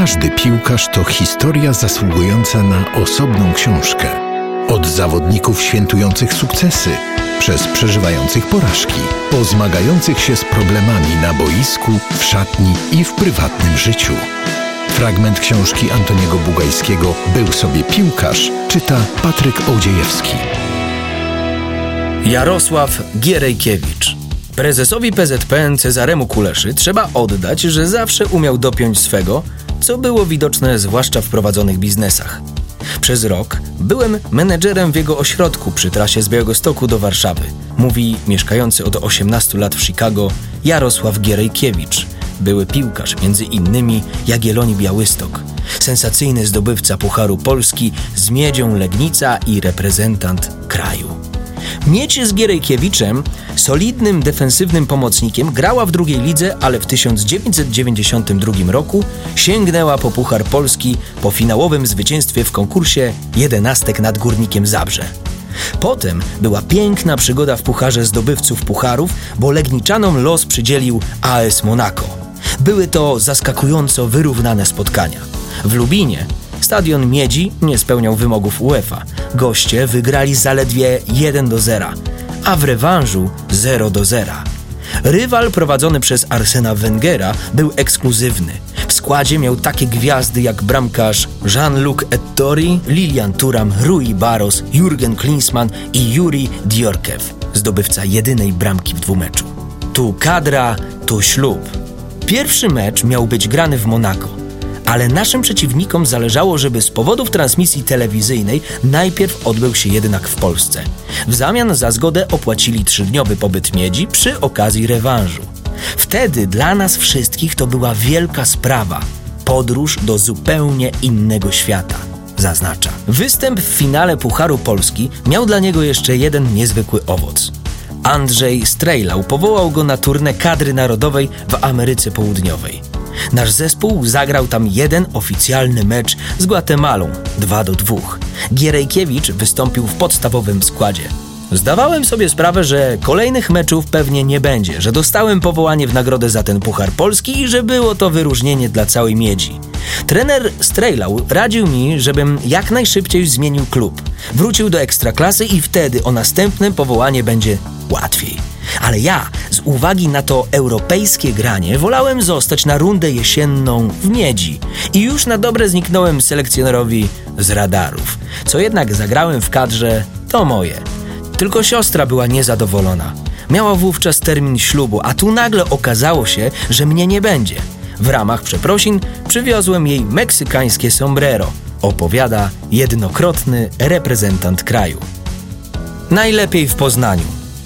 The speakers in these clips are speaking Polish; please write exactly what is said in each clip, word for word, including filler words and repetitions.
Każdy piłkarz to historia zasługująca na osobną książkę. Od zawodników świętujących sukcesy, przez przeżywających porażki, po zmagających się z problemami na boisku, w szatni i w prywatnym życiu. Fragment książki Antoniego Bugajskiego „Był sobie piłkarz” czyta Patryk Ołdziejewski. Jarosław Gierejkiewicz. Prezesowi P Z P N Cezaremu Kuleszy trzeba oddać, że zawsze umiał dopiąć swego, co było widoczne zwłaszcza w prowadzonych biznesach. Przez rok byłem menedżerem w jego ośrodku przy trasie z Białegostoku do Warszawy, mówi mieszkający od osiemnastu lat w Chicago Jarosław Gierejkiewicz, były piłkarz, między innymi Jagiellonii Białystok, sensacyjny zdobywca Pucharu Polski z Miedzią Legnica i reprezentant kraju. Miedź z Gierejkiewiczem, solidnym defensywnym pomocnikiem, grała w drugiej lidze, ale w tysiąc dziewięćset dziewięćdziesiątym drugim roku sięgnęła po Puchar Polski po finałowym zwycięstwie w konkursie jedenastek nad Górnikiem Zabrze. Potem była piękna przygoda w Pucharze Zdobywców Pucharów, bo Legniczanom los przydzielił A S Monaco. Były to zaskakująco wyrównane spotkania. W Lubinie stadion Miedzi nie spełniał wymogów UEFA. Goście wygrali zaledwie jeden do zera, a w rewanżu zero do zera. Rywal prowadzony przez Arsena Wengera był ekskluzywny. W składzie miał takie gwiazdy jak bramkarz Jean-Luc Ettori, Lilian Thuram, Rui Barros, Jürgen Klinsmann i Juri Diorkew, zdobywca jedynej bramki w dwumeczu. Tu kadra, tu ślub. Pierwszy mecz miał być grany w Monako, ale naszym przeciwnikom zależało, żeby z powodów transmisji telewizyjnej najpierw odbył się jednak w Polsce. W zamian za zgodę opłacili trzydniowy pobyt Miedzi przy okazji rewanżu. Wtedy dla nas wszystkich to była wielka sprawa. Podróż do zupełnie innego świata, zaznacza. Występ w finale Pucharu Polski miał dla niego jeszcze jeden niezwykły owoc. Andrzej Strejlau powołał go na turnę kadry narodowej w Ameryce Południowej. Nasz zespół zagrał tam jeden oficjalny mecz z Gwatemalą, dwa do dwóch. Gierejkiewicz wystąpił w podstawowym składzie. Zdawałem sobie sprawę, że kolejnych meczów pewnie nie będzie, że dostałem powołanie w nagrodę za ten Puchar Polski i że było to wyróżnienie dla całej Miedzi. Trener Strejlau radził mi, żebym jak najszybciej zmienił klub. Wrócił do Ekstraklasy i wtedy o następne powołanie będzie łatwiej. Ale ja, z uwagi na to europejskie granie, wolałem zostać na rundę jesienną w Miedzi i już na dobre zniknąłem selekcjonerowi z radarów. Co jednak zagrałem w kadrze, to moje. Tylko siostra była niezadowolona. Miała wówczas termin ślubu, a tu nagle okazało się, że mnie nie będzie. W ramach przeprosin przywiozłem jej meksykańskie sombrero, opowiada jednokrotny reprezentant kraju. Najlepiej w Poznaniu.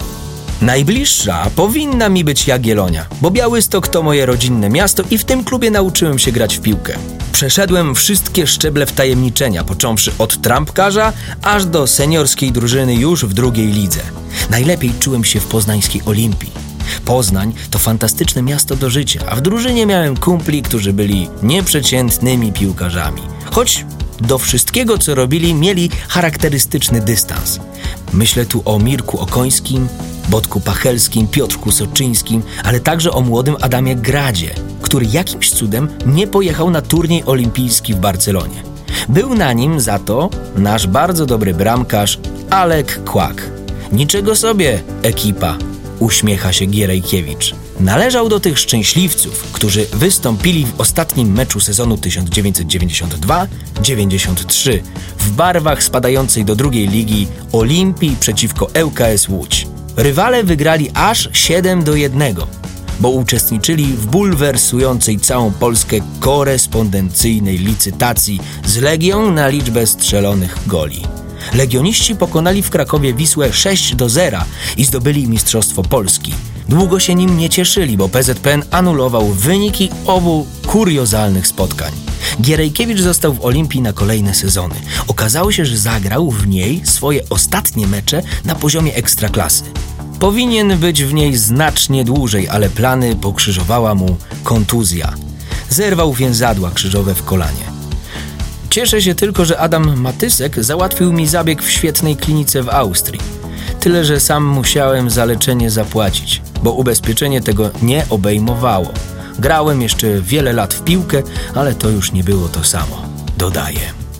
Najbliższa powinna mi być Jagiellonia, bo Białystok to moje rodzinne miasto i w tym klubie nauczyłem się grać w piłkę. Przeszedłem wszystkie szczeble wtajemniczenia, począwszy od trampkarza, aż do seniorskiej drużyny już w drugiej lidze. Najlepiej czułem się w poznańskiej Olimpii. Poznań to fantastyczne miasto do życia, a w drużynie miałem kumpli, którzy byli nieprzeciętnymi piłkarzami. Choć do wszystkiego, co robili, mieli charakterystyczny dystans. Myślę tu o Mirku Okońskim, Bodku Pachelskim, Piotrku Soczyńskim, ale także o młodym Adamie Gradzie, który jakimś cudem nie pojechał na turniej olimpijski w Barcelonie. Był na nim za to nasz bardzo dobry bramkarz Alek Kłak. Niczego sobie, ekipa, uśmiecha się Gierejkiewicz. Należał do tych szczęśliwców, którzy wystąpili w ostatnim meczu sezonu tysiąc dziewięćset dziewięćdziesiąt dwa dziewięćdziesiąt trzy w barwach spadającej do drugiej ligi Olimpii przeciwko L K S Łódź. Rywale wygrali aż siedem do jednego, bo uczestniczyli w bulwersującej całą Polskę korespondencyjnej licytacji z Legią na liczbę strzelonych goli. Legioniści pokonali w Krakowie Wisłę sześć do zera i zdobyli Mistrzostwo Polski. Długo się nim nie cieszyli, bo P Z P N anulował wyniki obu kuriozalnych spotkań. Gierejkiewicz został w Olimpii na kolejne sezony. Okazało się, że zagrał w niej swoje ostatnie mecze na poziomie ekstraklasy. Powinien być w niej znacznie dłużej, ale plany pokrzyżowała mu kontuzja. Zerwał więzadła krzyżowe w kolanie. Cieszę się tylko, że Adam Matysek załatwił mi zabieg w świetnej klinice w Austrii. Tyle, że sam musiałem za leczenie zapłacić, bo ubezpieczenie tego nie obejmowało. grałem jeszcze wiele lat w piłkę, ale to już nie było to samo, dodaje.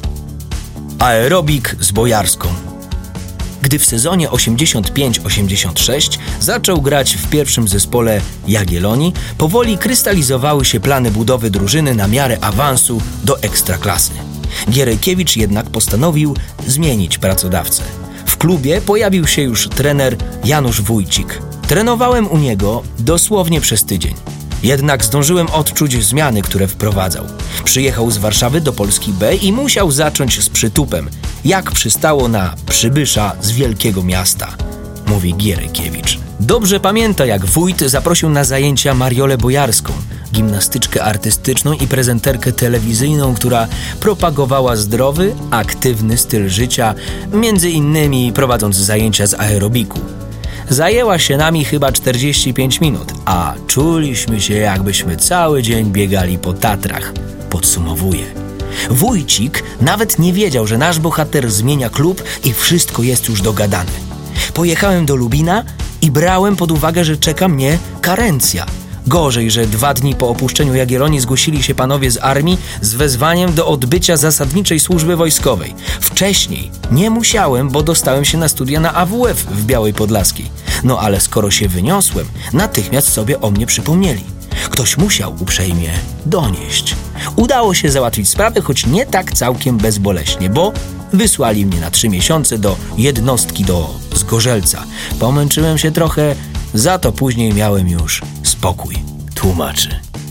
Aerobik z Bojarską. Gdy w sezonie osiemdziesiąt pięć osiemdziesiąt sześć zaczął grać w pierwszym zespole Jagiellonii, powoli krystalizowały się plany budowy drużyny na miarę awansu do ekstraklasy. Gierejkiewicz jednak postanowił zmienić pracodawcę. W klubie pojawił się już trener Janusz Wójcik. Trenowałem u niego dosłownie przez tydzień. Jednak zdążyłem odczuć zmiany, które wprowadzał. Przyjechał z Warszawy do Polski B i musiał zacząć z przytupem, jak przystało na przybysza z wielkiego miasta, mówi Gierejkiewicz. Dobrze pamięta, jak wójt zaprosił na zajęcia Mariolę Bojarską, gimnastyczkę artystyczną i prezenterkę telewizyjną, która propagowała zdrowy, aktywny styl życia, między innymi prowadząc zajęcia z aerobiku. Zajęła się nami chyba czterdzieści pięć minut, a czuliśmy się, jakbyśmy cały dzień biegali po Tatrach, podsumowuje. Wójcik nawet nie wiedział, że nasz bohater zmienia klub i wszystko jest już dogadane. Pojechałem do Lubina i brałem pod uwagę, że czeka mnie karencja. Gorzej, że dwa dni po opuszczeniu Jagiellonii zgłosili się panowie z armii z wezwaniem do odbycia zasadniczej służby wojskowej. Wcześniej nie musiałem, bo dostałem się na studia na A W F w Białej Podlaskiej. No ale skoro się wyniosłem, natychmiast sobie o mnie przypomnieli. Ktoś musiał uprzejmie donieść. Udało się załatwić sprawę, choć nie tak całkiem bezboleśnie, bo wysłali mnie na trzy miesiące do jednostki do Zgorzelca. Pomęczyłem się trochę, za to później miałem już spokój, tłumaczy.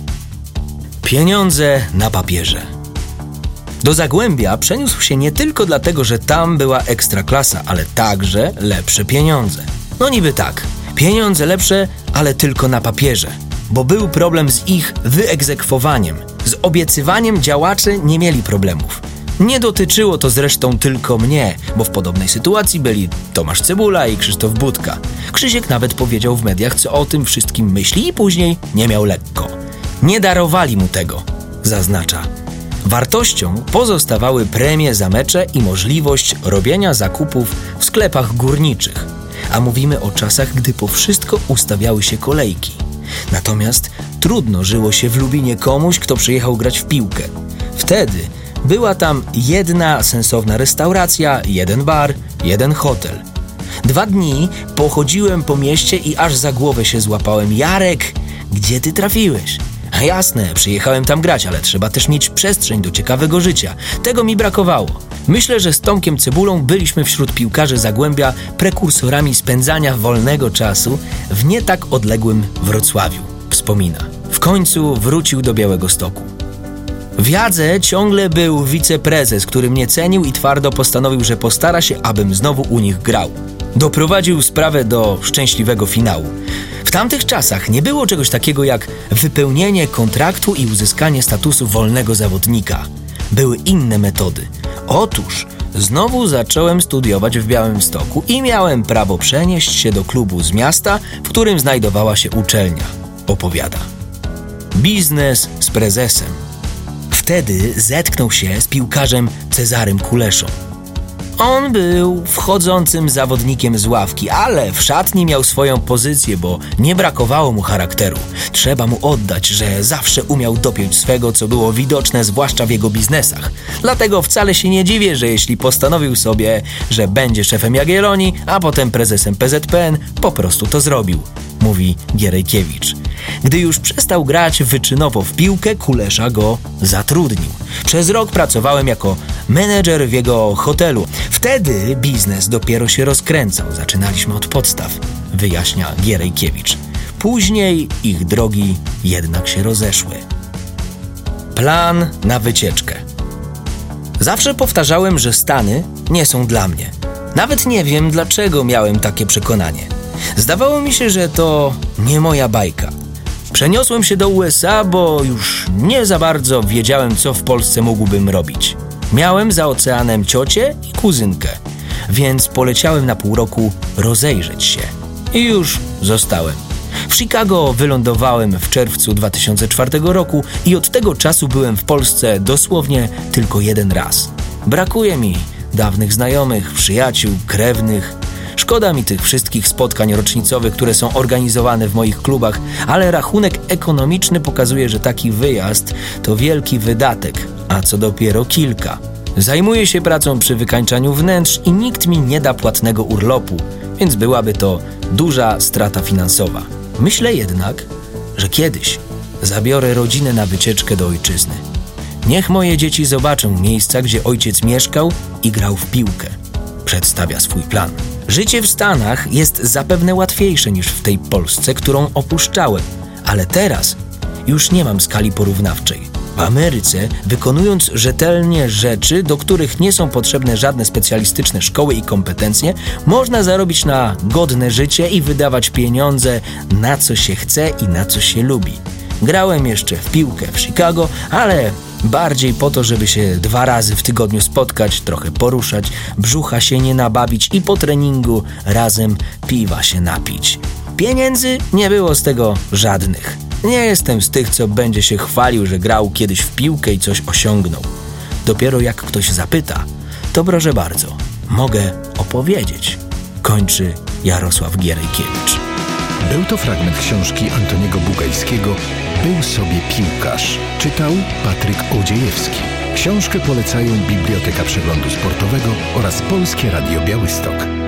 Pieniądze na papierze. Do Zagłębia przeniósł się nie tylko dlatego, że tam była ekstraklasa, ale także lepsze pieniądze. No niby tak, pieniądze lepsze, ale tylko na papierze, bo był problem z ich wyegzekwowaniem. Z obiecywaniem działacze nie mieli problemów. Nie dotyczyło to zresztą tylko mnie, bo w podobnej sytuacji byli Tomasz Cebula i Krzysztof Budka. Krzysiek nawet powiedział w mediach, co o tym wszystkim myśli i później nie miał lekko. Nie darowali mu tego, zaznacza. Wartością pozostawały premie za mecze i możliwość robienia zakupów w sklepach górniczych. A mówimy o czasach, gdy po wszystko ustawiały się kolejki. Natomiast trudno żyło się w Lubinie komuś, kto przyjechał grać w piłkę. Wtedy była tam jedna sensowna restauracja, jeden bar, jeden hotel. Dwa dni pochodziłem po mieście i aż za głowę się złapałem. Jarek, gdzie ty trafiłeś? A jasne, przyjechałem tam grać, ale trzeba też mieć przestrzeń do ciekawego życia. Tego mi brakowało. Myślę, że z Tomkiem Cebulą byliśmy wśród piłkarzy Zagłębia prekursorami spędzania wolnego czasu w nie tak odległym Wrocławiu, wspomina. W końcu wrócił do Białegostoku. W Jadze ciągle był wiceprezes, który mnie cenił i twardo postanowił, że postara się, abym znowu u nich grał. Doprowadził sprawę do szczęśliwego finału. W tamtych czasach nie było czegoś takiego jak wypełnienie kontraktu i uzyskanie statusu wolnego zawodnika. Były inne metody. Otóż znowu zacząłem studiować w Białymstoku i miałem prawo przenieść się do klubu z miasta, w którym znajdowała się uczelnia, opowiada. Biznes z prezesem. Wtedy zetknął się z piłkarzem Cezarym Kuleszą. On był wchodzącym zawodnikiem z ławki, ale w szatni miał swoją pozycję, bo nie brakowało mu charakteru. Trzeba mu oddać, że zawsze umiał dopiąć swego, co było widoczne zwłaszcza w jego biznesach. Dlatego wcale się nie dziwię, że jeśli postanowił sobie, że będzie szefem Jagiellonii, a potem prezesem P Z P N, po prostu to zrobił, mówi Gierejkiewicz. Gdy już przestał grać wyczynowo w piłkę, Kulesza go zatrudnił. Przez rok pracowałem jako menedżer w jego hotelu. Wtedy biznes dopiero się rozkręcał. Zaczynaliśmy od podstaw, wyjaśnia Gierejkiewicz. Później ich drogi jednak się rozeszły. Plan na wycieczkę. Zawsze powtarzałem, że Stany nie są dla mnie. Nawet nie wiem, dlaczego miałem takie przekonanie. Zdawało mi się, że to nie moja bajka. Przeniosłem się do U S A, bo już nie za bardzo wiedziałem, co w Polsce mógłbym robić. Miałem za oceanem ciocię i kuzynkę, więc poleciałem na pół roku rozejrzeć się. I już zostałem. W Chicago wylądowałem w czerwcu dwa tysiące czwartego roku i od tego czasu byłem w Polsce dosłownie tylko jeden raz. Brakuje mi dawnych znajomych, przyjaciół, krewnych. Szkoda mi tych wszystkich spotkań rocznicowych, które są organizowane w moich klubach, ale rachunek ekonomiczny pokazuje, że taki wyjazd to wielki wydatek, a co dopiero kilka. Zajmuję się pracą przy wykańczaniu wnętrz i nikt mi nie da płatnego urlopu, więc byłaby to duża strata finansowa. Myślę jednak, że kiedyś zabiorę rodzinę na wycieczkę do ojczyzny. Niech moje dzieci zobaczą miejsca, gdzie ojciec mieszkał i grał w piłkę. Przedstawia swój plan. Życie w Stanach jest zapewne łatwiejsze niż w tej Polsce, którą opuszczałem, ale teraz już nie mam skali porównawczej. W Ameryce, wykonując rzetelnie rzeczy, do których nie są potrzebne żadne specjalistyczne szkoły i kompetencje, można zarobić na godne życie i wydawać pieniądze na co się chce i na co się lubi. Grałem jeszcze w piłkę w Chicago, ale bardziej po to, żeby się dwa razy w tygodniu spotkać, trochę poruszać, brzucha się nie nabawić i po treningu razem piwa się napić. Pieniędzy nie było z tego żadnych. Nie jestem z tych, co będzie się chwalił, że grał kiedyś w piłkę i coś osiągnął. Dopiero jak ktoś zapyta, to proszę bardzo, mogę opowiedzieć. Kończy Jarosław Gierejkiewicz. Był to fragment książki Antoniego Bugajskiego „Był sobie piłkarz”. Czytał Patryk Odziejewski. Książkę polecają Biblioteka Przeglądu Sportowego oraz Polskie Radio Białystok.